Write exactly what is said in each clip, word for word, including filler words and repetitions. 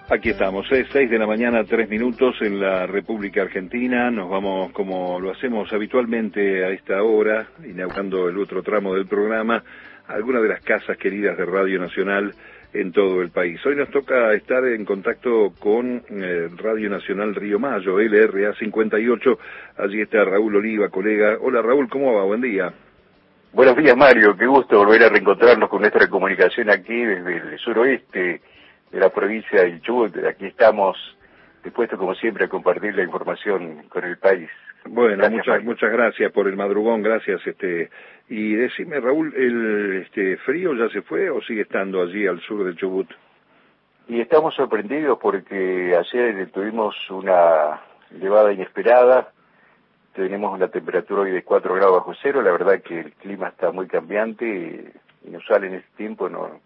Aquí estamos, es seis de la mañana, tres minutos en la República Argentina. Nos vamos, como lo hacemos habitualmente a esta hora, inaugurando el otro tramo del programa, a algunas de las casas queridas de Radio Nacional en todo el país. Hoy nos toca estar en contacto con eh, Radio Nacional Río Mayo, L R A cincuenta y ocho. Allí está Raúl Oliva, colega. Hola Raúl, ¿cómo va? Buen día. Buenos días, Mario, qué gusto volver a reencontrarnos con nuestra comunicación aquí desde el suroeste de la provincia del Chubut. Aquí estamos dispuestos, como siempre, a compartir la información con el país. Bueno, Gracias, muchas Mario. muchas gracias por el madrugón, gracias. Este y decime, Raúl, ¿el este frío ya se fue o sigue estando allí al sur del Chubut? Y estamos sorprendidos porque ayer tuvimos una nevada inesperada. Tenemos una temperatura hoy de cuatro grados bajo cero. La verdad que el clima está muy cambiante, inusual en este tiempo. No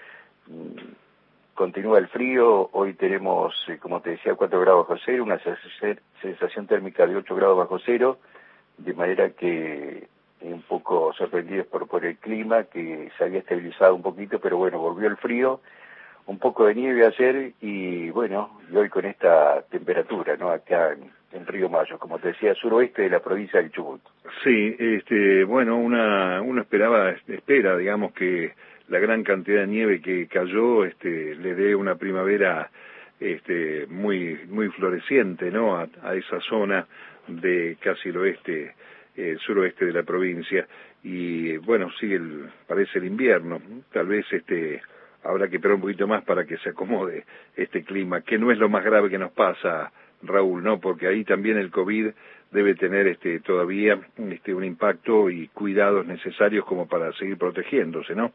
continúa el frío. Hoy tenemos, eh, como te decía, cuatro grados bajo cero, una sensación térmica de ocho grados bajo cero, de manera que eh, un poco sorprendidos por, por el clima, que se había estabilizado un poquito, pero bueno, volvió el frío. Un poco de nieve ayer y bueno, y hoy con esta temperatura, ¿no? Acá en, en Río Mayo, como te decía, suroeste de la provincia del Chubut. Sí, este, bueno, una, uno esperaba, espera, digamos, que la gran cantidad de nieve que cayó, este, le dé una primavera, este, muy, muy floreciente, ¿no? A, a esa zona de casi el oeste, eh, suroeste de la provincia. Y bueno, sigue el, parece el invierno, tal vez este, habrá que esperar un poquito más para que se acomode este clima, que no es lo más grave que nos pasa, Raúl, ¿no? Porque ahí también el COVID debe tener este todavía este un impacto y cuidados necesarios como para seguir protegiéndose, ¿no?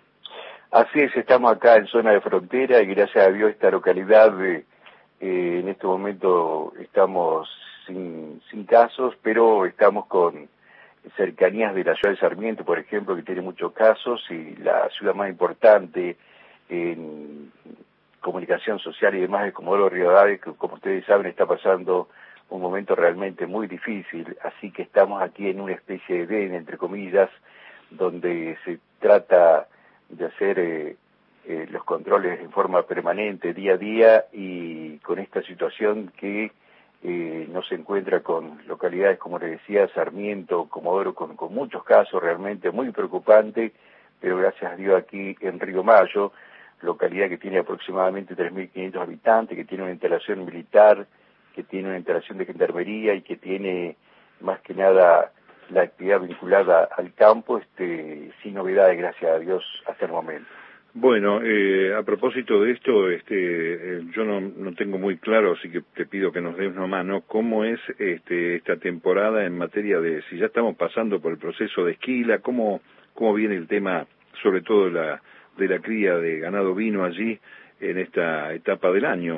Así es, estamos acá en zona de frontera y gracias a Dios esta localidad eh, eh, en este momento estamos sin, sin casos, pero estamos con cercanías de la ciudad de Sarmiento, por ejemplo, que tiene muchos casos, y la ciudad más importante en comunicación social y demás es Comodoro Rivadavia, que como ustedes saben está pasando un momento realmente muy difícil, así que estamos aquí en una especie de edén, entre comillas, donde se trata de hacer eh, eh, los controles en forma permanente, día a día, y con esta situación que eh, no se encuentra con localidades, como les decía, Sarmiento, Comodoro, con, con muchos casos realmente muy preocupantes, pero gracias a Dios aquí en Río Mayo, localidad que tiene aproximadamente tres mil quinientos habitantes, que tiene una instalación militar, que tiene una instalación de gendarmería y que tiene más que nada la actividad vinculada al campo, este, sin novedades, gracias a Dios, hasta el momento. Bueno, eh, a propósito de esto, este, eh, yo no, no tengo muy claro, así que te pido que nos des una mano, cómo es este, esta temporada en materia de, si ya estamos pasando por el proceso de esquila, cómo, cómo viene el tema, sobre todo de la, de la cría de ganado vino allí en esta etapa del año.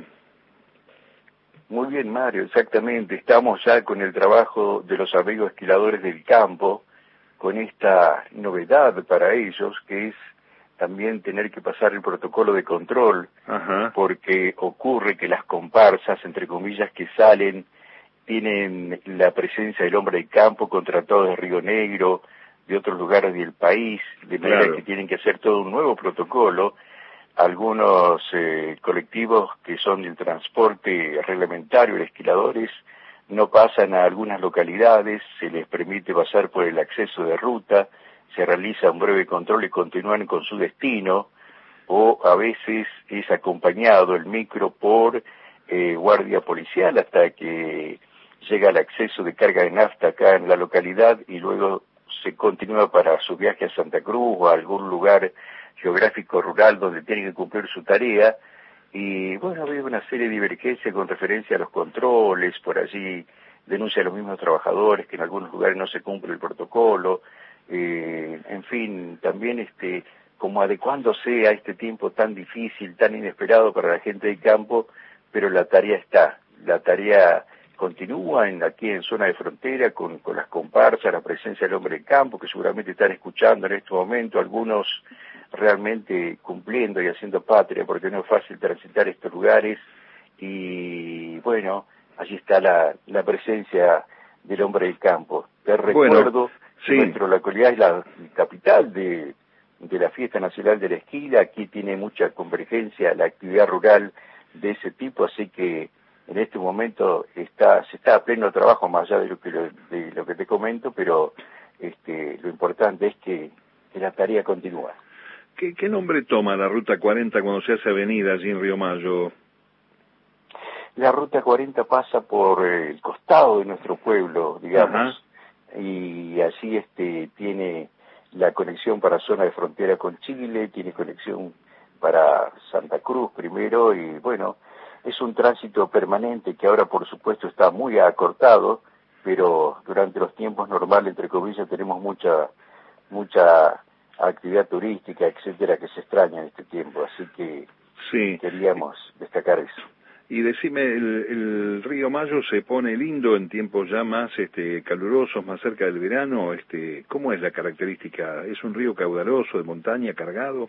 Muy bien, Mario, exactamente. Estamos ya con el trabajo de los amigos esquiladores del campo, con esta novedad para ellos, que es también tener que pasar el protocolo de control. Ajá. Porque ocurre que las comparsas, entre comillas, que salen, tienen la presencia del hombre del campo contratado de Río Negro, de otros lugares del país, de manera claro. que tienen que hacer todo un nuevo protocolo. Algunos eh, colectivos que son del transporte reglamentario de esquiladores no pasan a algunas localidades, se les permite pasar por el acceso de ruta, se realiza un breve control y continúan con su destino, o a veces es acompañado el micro por eh, guardia policial hasta que llega al acceso de carga de nafta acá en la localidad y luego se continúa para su viaje a Santa Cruz o a algún lugar geográfico rural donde tienen que cumplir su tarea. Y bueno, ha habido una serie de divergencias con referencia a los controles, por allí denuncian los mismos trabajadores que en algunos lugares no se cumple el protocolo, eh, en fin, también este como adecuándose a este tiempo tan difícil, tan inesperado para la gente del campo, pero la tarea está, la tarea continúa en, aquí en zona de frontera con, con las comparsas, la presencia del hombre del campo, que seguramente están escuchando en este momento, algunos realmente cumpliendo y haciendo patria, porque no es fácil transitar estos lugares, y bueno, allí está la, la presencia del hombre del campo. Te recuerdo bueno, sí. que nuestra localidad es la capital de, de la Fiesta Nacional de la Esquila, aquí tiene mucha convergencia la actividad rural de ese tipo, así que en este momento está se está a pleno trabajo, más allá de lo que lo, de lo que te comento, pero este, lo importante es que, que la tarea continúa. ¿Qué, ¿Qué nombre toma la Ruta cuarenta cuando se hace avenida allí en Río Mayo? La Ruta cuarenta pasa por el costado de nuestro pueblo, digamos, Ajá. y así este tiene la conexión para zona de frontera con Chile, tiene conexión para Santa Cruz primero, y bueno, es un tránsito permanente que ahora por supuesto está muy acortado, pero durante los tiempos normales, entre comillas, tenemos mucha mucha actividad turística, etcétera, que se extraña en este tiempo, así que sí. queríamos destacar eso. Y decime, el, el río Mayo se pone lindo en tiempos ya más este, calurosos, más cerca del verano. Este, ¿cómo es la característica? ¿Es un río caudaloso, de montaña, cargado?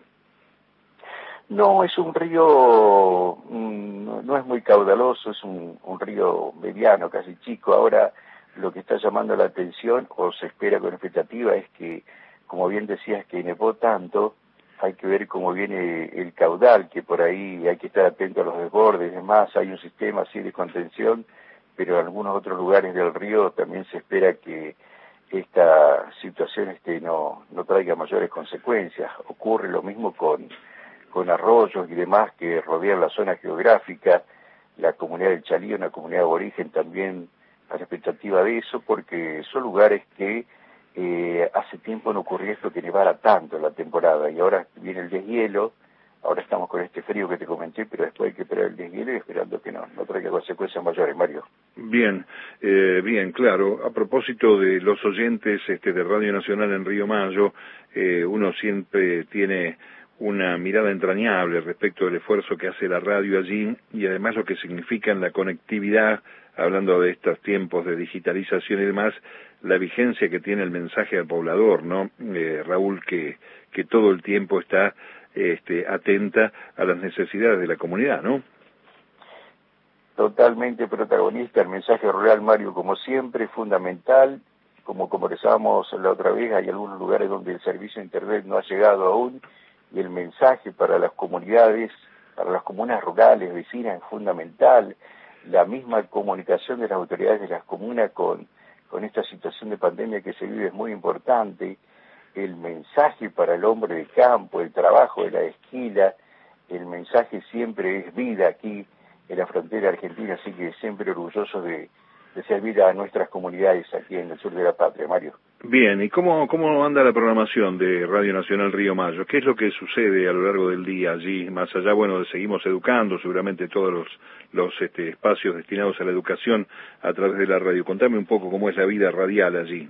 No, es un río, no, no es muy caudaloso, es un, un río mediano, casi chico. Ahora lo que está llamando la atención, o se espera con expectativa, es que, como bien decías, que nevó tanto, hay que ver cómo viene el caudal, que por ahí hay que estar atento a los desbordes. Además, hay un sistema así de contención, pero en algunos otros lugares del río también se espera que esta situación este, no, no traiga mayores consecuencias. Ocurre lo mismo con, con arroyos y demás que rodean la zona geográfica. La comunidad del Chalí, una comunidad de origen, también a la expectativa de eso, porque son lugares que Eh, hace tiempo no ocurría esto que nevara tanto en la temporada, y ahora viene el deshielo. Ahora estamos con este frío que te comenté, pero después hay que esperar el deshielo y esperando que no, no traiga consecuencias mayores, Mario. Bien, eh, bien, claro. A propósito de los oyentes este, de Radio Nacional en Río Mayo, eh, uno siempre tiene una mirada entrañable respecto del esfuerzo que hace la radio allí y además lo que significa en la conectividad, hablando de estos tiempos de digitalización y demás, la vigencia que tiene el mensaje al poblador, ¿no? Eh, Raúl, que, que todo el tiempo está este, atenta a las necesidades de la comunidad, ¿no? Totalmente protagonista el mensaje rural, Mario, como siempre, fundamental. Como conversábamos la otra vez, hay algunos lugares donde el servicio de Internet no ha llegado aún, y el mensaje para las comunidades, para las comunas rurales, vecinas, es fundamental. La misma comunicación de las autoridades de las comunas con, con esta situación de pandemia que se vive es muy importante. El mensaje para el hombre de campo, el trabajo de la esquila, el mensaje siempre es vida aquí en la frontera argentina, así que siempre orgullosos de, de servir a nuestras comunidades aquí en el sur de la patria, Mario. Bien, ¿y cómo, cómo anda la programación de Radio Nacional Río Mayo? ¿Qué es lo que sucede a lo largo del día allí? Más allá, bueno, seguimos educando, seguramente todos los, los este, espacios destinados a la educación a través de la radio. Contame un poco cómo es la vida radial allí.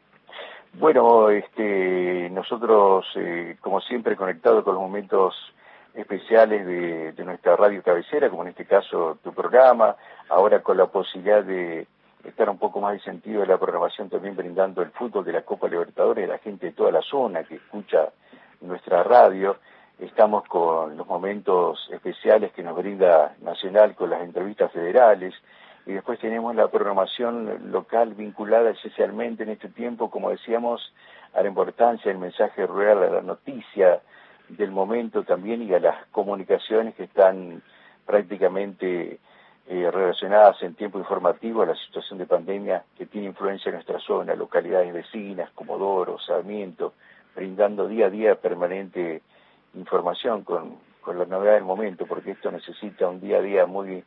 Bueno, este, nosotros, eh, como siempre, conectados con los momentos especiales de, de nuestra radio cabecera, como en este caso tu programa, ahora con la posibilidad de estar un poco más de sentido de la programación, también brindando el fútbol de la Copa Libertadores a la gente de toda la zona que escucha nuestra radio. Estamos con los momentos especiales que nos brinda Nacional con las entrevistas federales, y después tenemos la programación local vinculada esencialmente en este tiempo, como decíamos, a la importancia del mensaje rural, a la noticia del momento también, y a las comunicaciones que están prácticamente eh, relacionadas en tiempo informativo a la situación de pandemia que tiene influencia en nuestra zona, localidades vecinas, Comodoro, Sarmiento, brindando día a día permanente información con, con la novedad del momento, porque esto necesita un día a día muy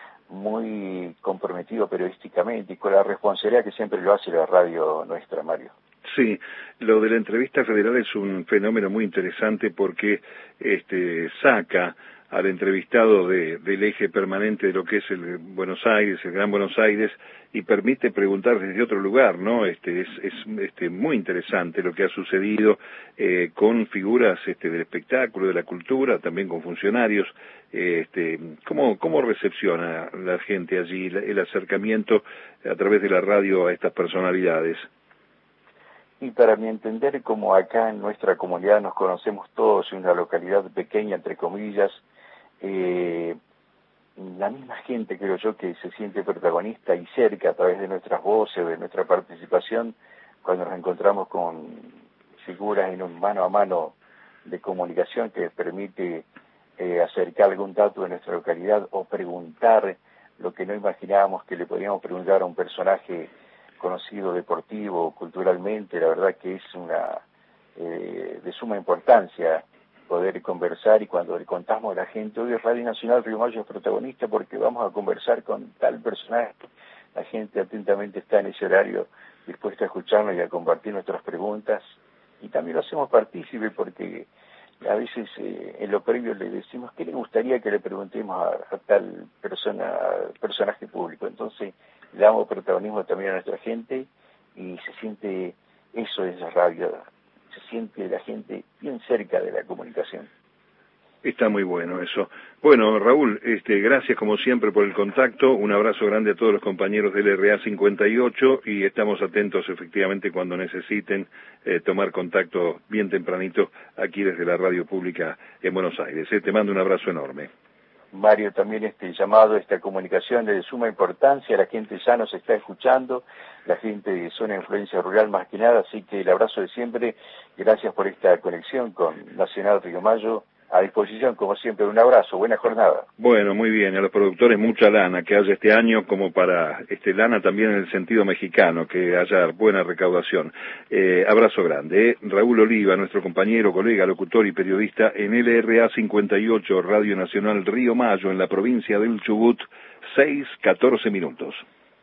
muy comprometido periodísticamente y con la responsabilidad que siempre lo hace la radio nuestra, Mario. Sí, lo de la entrevista federal es un fenómeno muy interesante porque este saca al entrevistado de, del eje permanente de lo que es el Buenos Aires, el Gran Buenos Aires, y permite preguntar desde otro lugar, ¿no? Este es, es este muy interesante lo que ha sucedido eh, con figuras este del espectáculo, de la cultura, también con funcionarios. Este, ¿cómo, cómo recepciona la gente allí el acercamiento a través de la radio a estas personalidades? Y para mi entender, como acá en nuestra comunidad nos conocemos todos, en una localidad pequeña, entre comillas, eh, la misma gente, creo yo, que se siente protagonista y cerca a través de nuestras voces, de nuestra participación, cuando nos encontramos con figuras en un mano a mano de comunicación que permite eh, acercar algún dato de nuestra localidad o preguntar lo que no imaginábamos que le podíamos preguntar a un personaje conocido deportivo, culturalmente. La verdad que es una eh, de suma importancia poder conversar, y cuando le contamos a la gente, hoy Radio Nacional Río Mayo es protagonista porque vamos a conversar con tal personaje, la gente atentamente está en ese horario dispuesta a escucharnos y a compartir nuestras preguntas, y también lo hacemos partícipe porque a veces eh, en lo previo le decimos qué le gustaría que le preguntemos a, a tal persona, personaje público. Entonces le damos protagonismo también a nuestra gente y se siente, eso es la radio, se siente la gente bien cerca de la comunicación. Está muy bueno eso. Bueno, Raúl, este, gracias como siempre por el contacto, un abrazo grande a todos los compañeros del R A cincuenta y ocho y estamos atentos efectivamente cuando necesiten eh, tomar contacto bien tempranito aquí desde la radio pública en Buenos Aires. Eh, te mando un abrazo enorme. Mario, también este llamado, esta comunicación es de suma importancia, la gente ya nos está escuchando, la gente de zona de influencia rural más que nada, así que el abrazo de siempre, gracias por esta conexión con Nacional Río Mayo. A disposición, como siempre, un abrazo, buena jornada. Bueno, muy bien, a los productores mucha lana que haya este año, como para este lana también en el sentido mexicano, que haya buena recaudación. Eh, abrazo grande. Eh. Raúl Oliva, nuestro compañero, colega, locutor y periodista en L R A cincuenta y ocho, Radio Nacional Río Mayo, en la provincia del Chubut, seis catorce minutos.